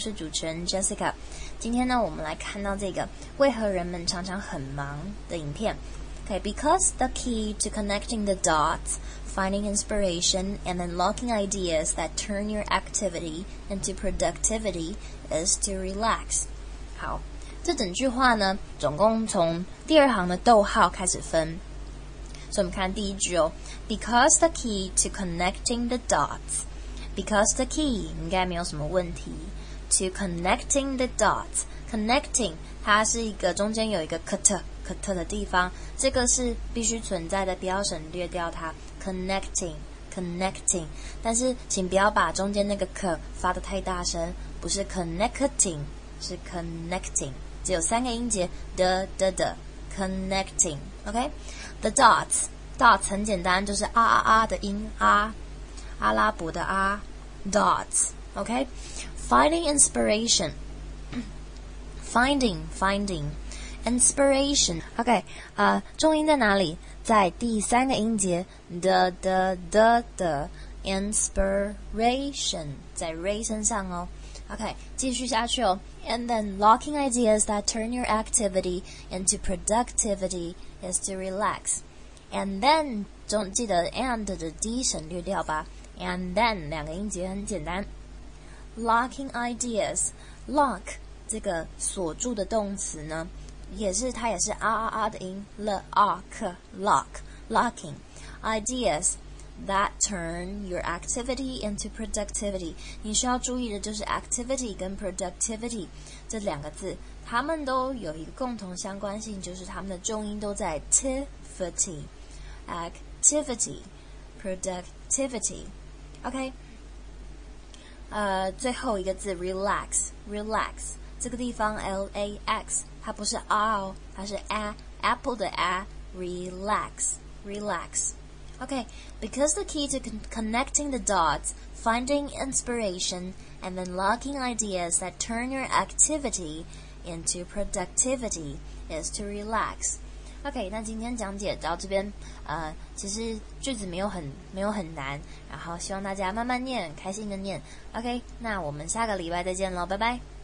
是主持人 Jessica。今天呢，我们来看到这个为何人们常常很忙的影片。Okay, because the key to connecting the dots, finding inspiration, and unlocking ideas that turn your activity into productivity is to relax. 好，这整句话呢，总共从第二行的逗号开始分。所以我们看第一句哦 ，because the key to connecting the dots。Because the key 应该没有什么问题。To connecting the dots，connecting 它是一个中间有一个 cut 的地方，这个是必须存在的，不要省略掉它。Connecting， 但是请不要把中间那个 k 发得太大声，不是 connecting， 是 connecting， 只有3个音节的 connecting。OK，the dots 很简单，就是的音阿拉伯的dots OK finding inspiration finding inspiration OK 重音在哪里？在第3个音节的 inspiration 在 ray 身上哦 OK 继续下去哦 and then locking ideas that turn your activity into productivity is to relax and then 记得 and 的 d 省略掉吧And then 2个音节很简单 Locking ideas Lock 这个锁住的动词呢它也是的音 Locking Ideas that turn your activity into productivity 你需要注意的就是 activity 跟 productivity 这2个字它们都有一个共同相关性就是它们的重音都在 activity productivity OK 最后一个字 relax 这个地方 L-A-X 它不是 R 哦它是 apple 的 relax OK because the key to connecting the dots finding inspiration and unlocking ideas that turn your activity into productivity is to relax OK 那今天讲解到这边其实句子没有很难然后希望大家慢慢念开心的念 OK 那我们下个礼拜再见咯拜拜